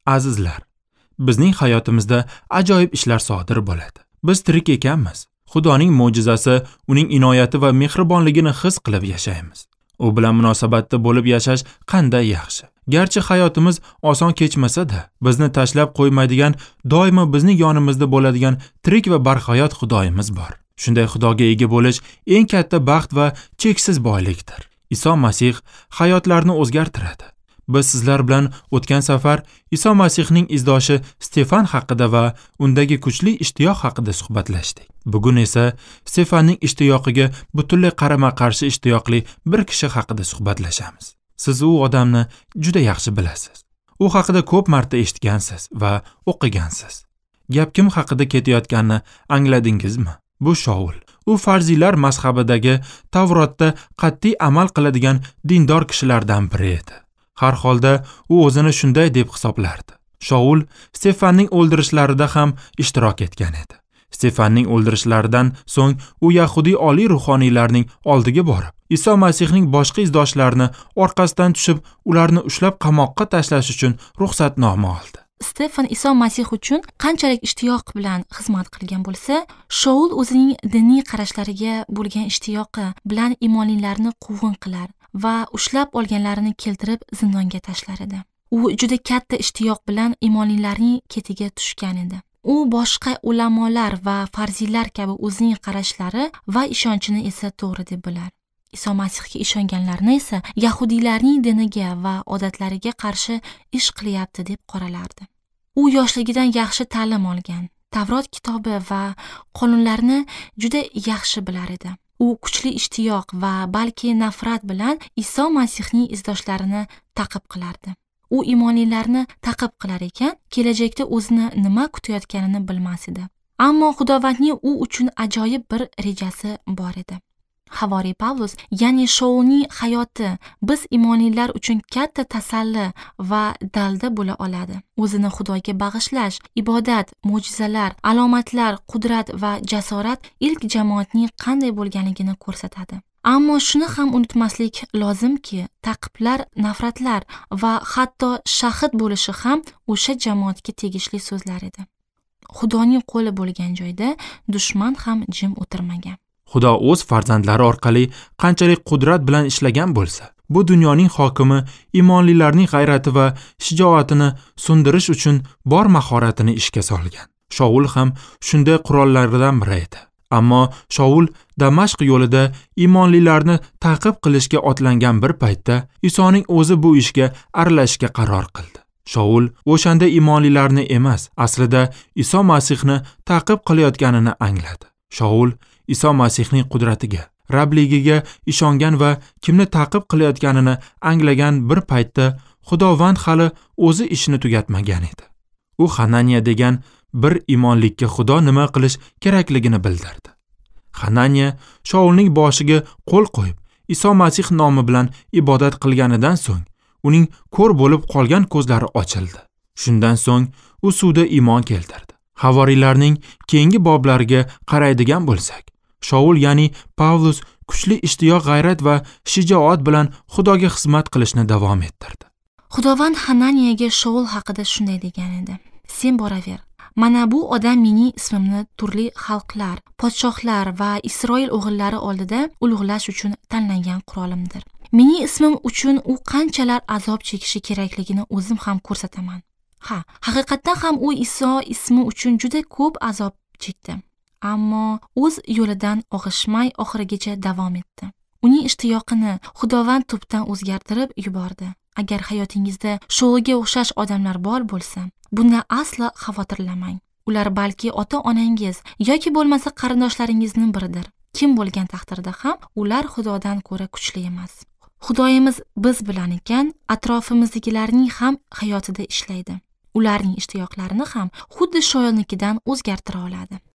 Azizlar, bizning hayotimizda ajoyib ishlar sodir bo'ladi. Biz tirik ekanmiz. Xudoning mo'jizasi, uning inoyati va mehribonligini his qilib yashaymiz. U bilan munosabatda bo'lib yashash qanday yaxshi. Garchi hayotimiz oson kechmasa-da, bizni tashlab qo'ymaydigan, doimo bizning yonimizda bo'ladigan tirik va barhayot Xudoyimiz bor. Shunday Xudoga ega bo'lish eng katta baxt va cheksiz boylikdir. Iso Masih hayotlarni o'zgartiradi. Biz sizlar bilan o'tgan safar Iso Masihning izdoshi Stefan haqida va undagi kuchli ishtiyoq haqida suhbatlashdik. Bugun esa Stefanning ishtiyoqiga butunlay qarama-qarshi ishtiyoqli bir kishi haqida suhbatlashamiz. Siz u odamni juda yaxshi bilasiz. U haqida ko'p marta eshitgansiz va o'qigansiz. Gap kim haqida ketayotganini angladingizmi? Bu Shaul. U farziylar mazhabidagi Tavrotda qat'iy amal qiladigan dindor kishilardan biri edi. Har holda u o'zini shunday deb hisoblardi. Shaul Stefanning o'ldirishlarida ham ishtirok etgan edi. Stefanning o'ldirishlaridan so'ng u Yahudiy oliy ruhoniylarning oldiga borib, Iso Masihning boshqa izdoshlarini orqasidan tushib, ularni ushlab qamoqqa tashlash uchun ruxsatnoma oldi. Stefan Iso Masih uchun qanchalik ishtiyoq bilan xizmat qilgan bo'lsa, Shaul o'zining diniy qarashlariga bo'lgan ishtiyoqi bilan imonlilarni quvg'in qilar va ushlab olganlarini keltirib zindonga tashlar edi. U juda katta ishtiyoq bilan imonlilarning ketiga tushgan edi. U boshqa ulamolar va farziylar kabi o'zining qarashlari va ishonchini esa to'g'ri deb bilar. Iso Masihga ishonganlarni esa Yahudiylarning diniga va odatlariga qarshi ish qilyapti deb qoralardi. U yoshligidan yaxshi ta'lim olgan, Tavrot kitobi va qonunlarni juda yaxshi bilar edi. U kuchli ishtiyoq va balki nafrat bilan Iso Masihning izdoshlarini ta'qib qilardi. U imonlilarni ta'qib qilar ekan, kelajakda o'zini nima kutayotganini bilmas edi. Ammo Xudovandning u uchun ajoyib bir rejasi bor edi. Havoriy Pavlus, ya'ni Shaulning hayoti biz imonlilar uchun katta tasalli va dalda bo'la oladi. O'zini Xudoga bag'ishlash, ibodat, mo'jizalar, alomatlar, qudrat va jasorat ilk jamoatning qanday bo'lganligini ko'rsatadi. Ammo shuni ham unutmaslik lozimki, ta'qiblar, nafratlar va hatto shahid bo'lishi ham o'sha jamoatga tegishli so'zlar edi. Xudoning qo'li bo'lgan joyda dushman ham jim o'tirmagan. Xudo o'z farzandlari orqali qanchalik qudrat bilan ishlagan bo'lsa, bu dunyoning hokimi imonlilarning g'ayrati va shijoatini sundirish uchun bor mahoratini ishga solgan. Shaul ham shunday qurollardan biri edi. Ammo Shaul Damashq yo'lida imonlilarni ta'qib qilishga otlangan bir paytda Isoning o'zi bu ishga aralashishga qaror qildi. Shaul o'shanda imonlilarni emas, aslida Iso Masihni ta'qib qilayotganini angladi. Shaul Iso Masihning qudratiga, Rabligiga ishongan va kimni ta'qib qilayotganini anglagan bir paytda Xudovand hali o'zi ishni tugatmagan edi. U Hananiya degan bir imonlikka Xudo nima qilish kerakligini bildirdi. Hananiya Shaulning boshiga qo'l qo'yib, Iso Masih nomi bilan ibodat qilganidan so'ng uning ko'r bo'lib qolgan ko'zlari ochildi. Shundan so'ng u suvda iymon keltirdi. Havoriylarning keyingi boblariga qaraydigan bo'lsak, Shaul ya'ni Pavlus kuchli ishtiyoq, g'ayrat va shijoat bilan Xudoga xizmat qilishni davom ettirdi. Xudovand Hananiyaga Shaul haqida shunday degan edi: "Sen boraver. Mana bu odam mening ismimni turli xalqlar, podshohlar va Isroil o'g'illari oldida ulug'lash uchun tanlangan qurolimdir. Mening ismim uchun u qanchalar azob chekishi kerakligini o'zim ham ko'rsataman." Ha, haqiqatan ham u Iso ismi uchun juda ko'p azob chekdi. Ammo o'z yo'lidan og'ishmay oxirigacha davom etdi. Uning ishtiyoqini Xudovand tubdan o'zgartirib yubordi. Agar hayotingizda Shaulga o'xshash odamlar bor bo'lsa, bundan aslo xavotirlanmang. Ular balki ota-onangiz yoki bo'lmasa qarindoshlaringizning biridir. Kim bo'lgan taqdirda ham ular Xudodan ko'ra kuchli emas. Xudoyimiz biz bilan ekan, atrofimizdagilarning ham hayotida ishlaydi. Ularning ishtiyoqlarini ham xuddi Shaulnikidan o'zgartira oladi.